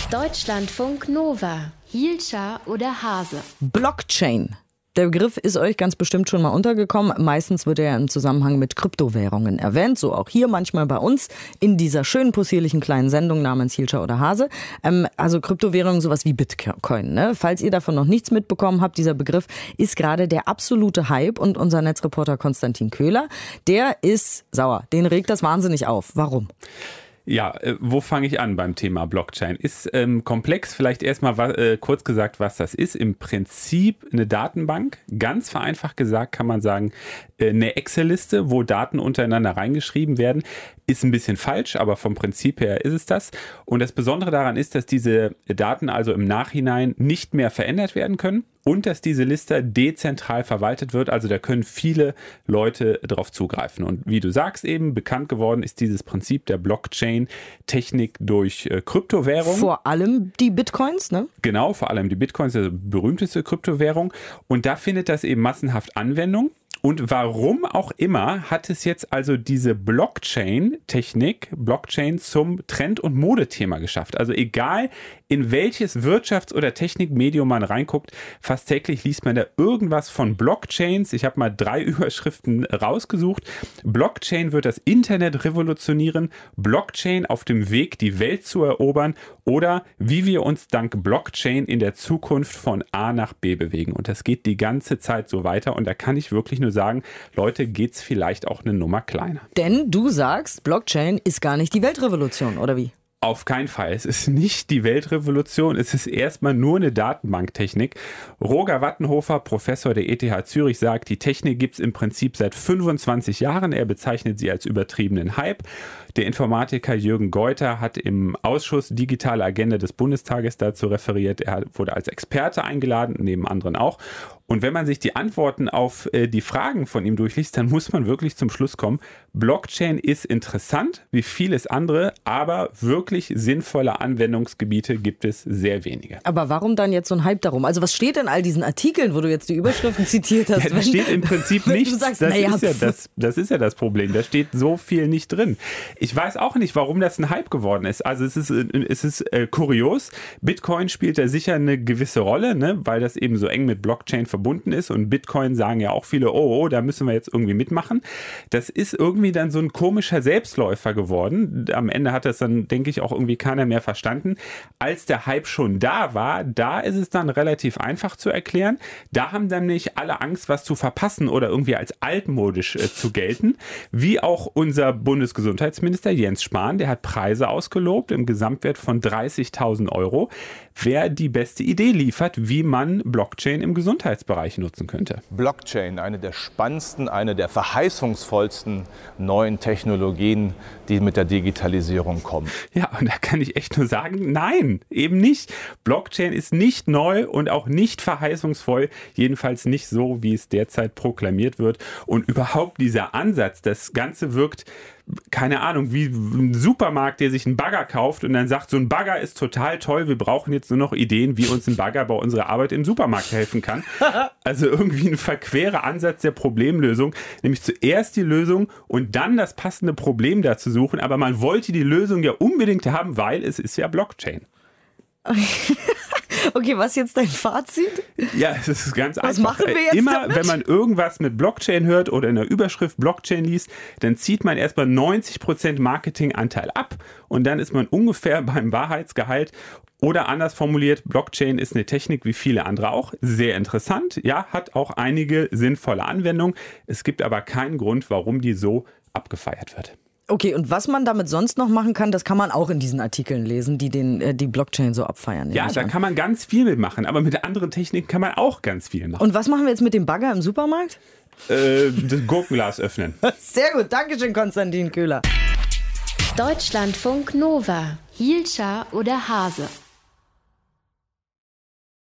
Deutschlandfunk Nova. Hielscher oder Hase? Blockchain. Der Begriff ist euch ganz bestimmt schon mal untergekommen. Meistens wird er ja im Zusammenhang mit Kryptowährungen erwähnt. So auch hier manchmal bei uns in dieser schönen possierlichen kleinen Sendung namens Hielscher oder Hase. Also Kryptowährungen, sowas wie Bitcoin. Ne? Falls ihr davon noch nichts mitbekommen habt, dieser Begriff ist gerade der absolute Hype. Und unser Netzreporter Konstantin Köhler, der ist sauer. Den regt das wahnsinnig auf. Warum? Ja, wo fange ich an beim Thema Blockchain? Ist komplex, vielleicht erstmal kurz gesagt, was das ist. Im Prinzip eine Datenbank, ganz vereinfacht gesagt kann man sagen, eine Excel-Liste, wo Daten untereinander reingeschrieben werden. Ist ein bisschen falsch, aber vom Prinzip her ist es das. Und das Besondere daran ist, dass diese Daten also im Nachhinein nicht mehr verändert werden können und dass diese Liste dezentral verwaltet wird. Also da können viele Leute drauf zugreifen. Und wie du sagst eben, bekannt geworden ist dieses Prinzip der Blockchain-Technik durch Kryptowährung. Vor allem die Bitcoins, ne? Genau, vor allem die Bitcoins, also berühmteste Kryptowährung. Und da findet das eben massenhaft Anwendung. Und warum auch immer hat es jetzt also diese Blockchain-Technik, Blockchain zum Trend- und Modethema geschafft. Also egal, in welches Wirtschafts- oder Technikmedium man reinguckt, fast täglich liest man da irgendwas von Blockchains. Ich habe mal 3 Überschriften rausgesucht. Blockchain wird das Internet revolutionieren, Blockchain auf dem Weg, die Welt zu erobern oder wie wir uns dank Blockchain in der Zukunft von A nach B bewegen. Und das geht die ganze Zeit so weiter und da kann ich wirklich nur sagen, Leute, geht's vielleicht auch eine Nummer kleiner. Denn du sagst, Blockchain ist gar nicht die Weltrevolution, oder wie? Auf keinen Fall. Es ist nicht die Weltrevolution. Es ist erstmal nur eine Datenbanktechnik. Roger Wattenhofer, Professor der ETH Zürich, sagt, die Technik gibt es im Prinzip seit 25 Jahren. Er bezeichnet sie als übertriebenen Hype. Der Informatiker Jürgen Geuter hat im Ausschuss Digitale Agenda des Bundestages dazu referiert. Er wurde als Experte eingeladen, neben anderen auch. Und wenn man sich die Antworten auf die Fragen von ihm durchliest, dann muss man wirklich zum Schluss kommen, Blockchain ist interessant, wie vieles andere, aber wirklich sinnvolle Anwendungsgebiete gibt es sehr wenige. Aber warum dann jetzt so ein Hype darum? Also was steht in all diesen Artikeln, wo du jetzt die Überschriften zitiert hast? Ja, da steht im Prinzip nichts. Sagst, das ist ja das Problem. Da steht so viel nicht drin. Ich weiß auch nicht, warum das ein Hype geworden ist. Also es ist kurios. Bitcoin spielt da sicher eine gewisse Rolle, ne? Weil das eben so eng mit Blockchain verbunden ist. Und Bitcoin sagen ja auch viele, oh, da müssen wir jetzt irgendwie mitmachen. Das ist irgendwie dann so ein komischer Selbstläufer geworden. Am Ende hat das dann, denke ich, auch irgendwie keiner mehr verstanden. Als der Hype schon da war, da ist es dann relativ einfach zu erklären. Da haben dann nicht alle Angst, was zu verpassen oder irgendwie als altmodisch zu gelten. Wie auch unser Bundesgesundheitsminister Jens Spahn, der hat Preise ausgelobt im Gesamtwert von 30.000 €, wer die beste Idee liefert, wie man Blockchain im Gesundheitsbereich nutzen könnte. Blockchain, eine der spannendsten, eine der verheißungsvollsten neuen Technologien, die mit der Digitalisierung kommen. Ja, und da kann ich echt nur sagen, nein, eben nicht. Blockchain ist nicht neu und auch nicht verheißungsvoll, jedenfalls nicht so, wie es derzeit proklamiert wird. Und überhaupt dieser Ansatz, das Ganze wirkt, keine Ahnung, wie ein Supermarkt, der sich einen Bagger kauft und dann sagt, so ein Bagger ist total toll, wir brauchen jetzt nur noch Ideen, wie uns ein Bagger bei unserer Arbeit im Supermarkt helfen kann. Also irgendwie ein verquerer Ansatz der Problemlösung, nämlich zuerst die Lösung und dann das passende Problem dazu suchen, aber man wollte die Lösung ja unbedingt haben, weil es ist ja Blockchain. Okay, was ist jetzt dein Fazit? Ja, es ist ganz einfach. Was machen wir jetzt Immer, damit? wenn man irgendwas mit Blockchain hört oder in der Überschrift Blockchain liest, dann zieht man erstmal 90% Marketinganteil ab und dann ist man ungefähr beim Wahrheitsgehalt. Oder anders formuliert, Blockchain ist eine Technik wie viele andere auch. Sehr interessant, ja, hat auch einige sinnvolle Anwendungen. Es gibt aber keinen Grund, warum die so abgefeiert wird. Okay, und was man damit sonst noch machen kann, das kann man auch in diesen Artikeln lesen, die die Blockchain so abfeiern. Ja, da kann man ganz viel mitmachen, aber mit anderen Techniken kann man auch ganz viel machen. Und was machen wir jetzt mit dem Bagger im Supermarkt? Das Gurkenglas öffnen. Sehr gut, Dankeschön, Konstantin Köhler. Deutschlandfunk Nova. Hielscher oder Hase?